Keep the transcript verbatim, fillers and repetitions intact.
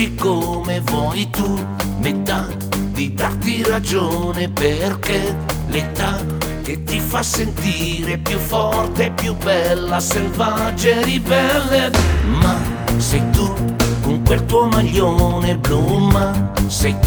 vestiti come vuoi tu, metà di darti ragione perché l'età che ti fa sentire più forte, più bella, selvaggia e ribelle. Ma sei tu con quel tuo maglione blu, ma sei